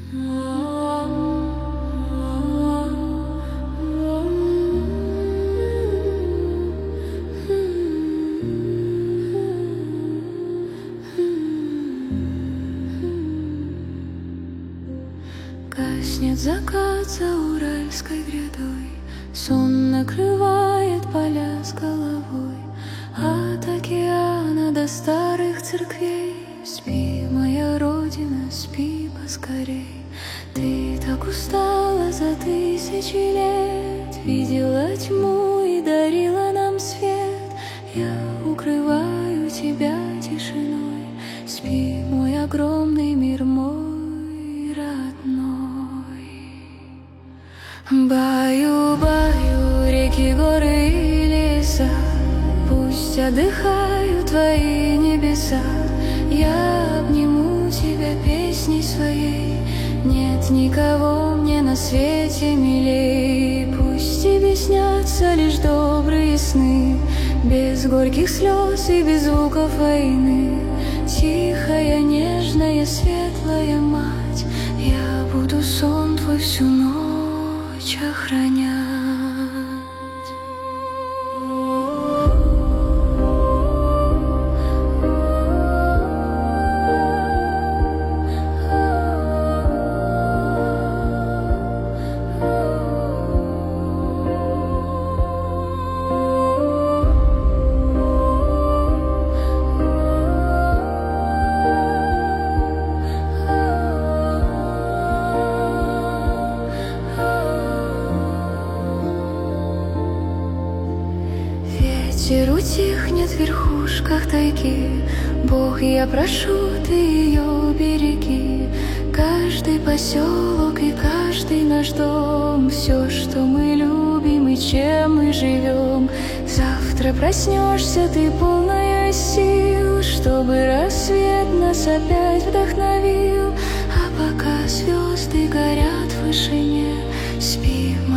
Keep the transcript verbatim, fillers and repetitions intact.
Гаснет закат за уральской грядой, сон накрывает поля с головой. От океана до старых церквей спи, моя родина, спи поскорей. Ты так устала за тысячи лет, видела тьму и дарила нам свет. Я укрываю тебя тишиной, спи, мой огромный мир, мой родной. Баю-баю реки, горы и леса, пусть отдыхают твои небеса. Я обниму тебя песней своей, нет никого мне на свете милей. Пусть тебе снятся лишь добрые сны, без горьких слез и без звуков войны. Тихая, нежная, светлая мать, я буду сон твой всю ночь охранять. Ветер утихнет в верхушках тайги, Бог, я прошу, ты ее береги. Каждый поселок и каждый наш дом, все, что мы любим и чем мы живем. Завтра проснешься ты полная сил, чтобы рассвет нас опять вдохновил. А пока звезды горят в вышине, спи,